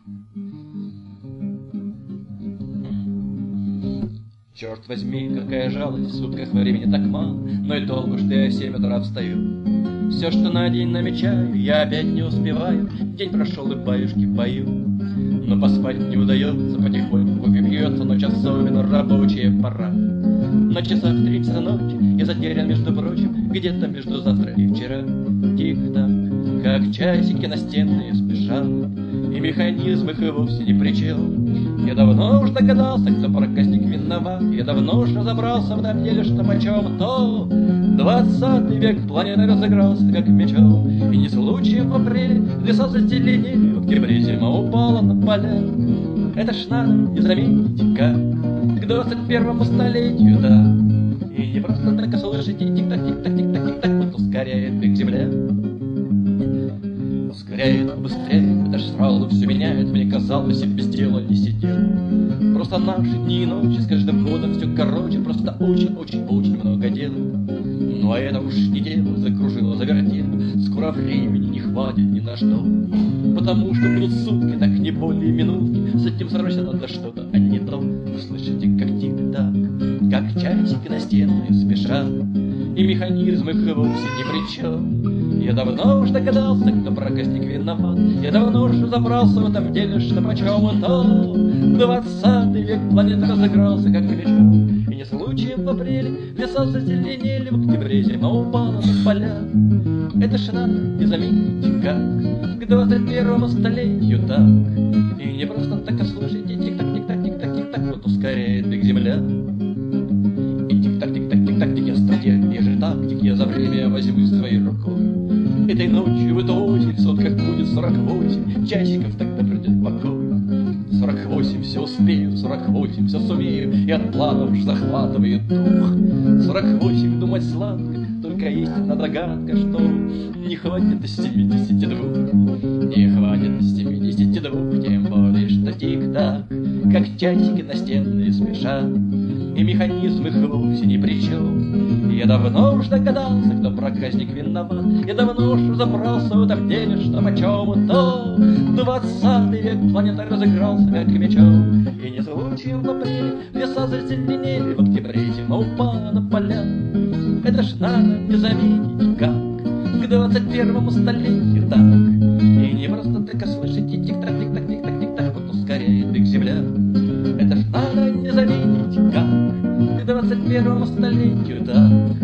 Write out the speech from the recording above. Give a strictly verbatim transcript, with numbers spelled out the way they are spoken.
Черт возьми, какая жалость, в сутках времени так мало, но и толку, что я в семь утра встаю. Все, что на день намечаю, я опять не успеваю. День прошел и баюшки пою, но поспать не удается, потихоньку бьется ночь, особенно рабочая пора. На часах три часа ночи я затерян, между прочим, где-то между завтра и вчера. Тик-так, как часики настенные спешат, и механизм их и вовсе не при чем. Я давно уж догадался, кто проказник виноват. Я давно уж разобрался в том деле, что почем то. Двадцатый век планеты разыгрался, как мечом, и не случаем в апреле леса зазеленели, в октябре зима упала на поля. Это ж надо не заметить, как к двадцать первому столетию, да. И не просто так, а слышите, тик-так, тик-так, тик-так, тик-так, вот ускоряет бег земля. Ускоряет быстрее, это ж сразу все меняет. Мне казалось, я без дела не сидел. Просто наши дни и ночи с каждым годом все короче. Просто очень-очень-очень много дел. Ну а это уж не дело, закружило, завертело. Скоро времени не хватит ни на что, потому что будут сутки, так не более минутки. С этим срочно надо что-то, а не то. Слышите, как тик-так, как часики настенные спешат, и механизм их вовсе ни при чем. Я давно уж догадался, кто проказник виноват. Я давно уж разобрался в этом деле, что почем то. Двадцатый век планеты разыгрался, как мечом, и не случаем в апреле леса зазеленели, в октябре зима упала на поля. Это ж надо не заметить, как к двадцать первому столетию так. И не просто так, а слушайте, тик-так, тик-так, тик-так, тик-так, вот ускоряет бег земля. И тик-так, тик-так, тик-так, тик, я стратег, же тактик, я за время возьму своей рукой. Этой ночью в эту осень в сотках будет сорок восемь часиков, тогда придет покой. Сорок восемь все успею, сорок восемь все сумею, и от планов уж захватывает дух. Сорок восемь думать сладко, только есть одна догадка, что не хватит из семидесяти двух. Не хватит из семидесяти двух, тем более, что тик-так, как часики настенные спешат, и механизм их вовсе ни при чем. Я давно уж догадался, кто проказник виноват. Я давно уж разобрался в этом деле, что почем то. Двадцатый век планета разыгрался, как мечом, и не случаем в апреле леса зазеленели, в октябре зима упала на поля. Это ж надо не заметить, как к двадцать первому столетию так. И не просто так, а слышите, тик-так, тик-так, тик-так, тик-так, вот ускоряет бег земля. Это ж надо не заметить, как к двадцать первому столетию так.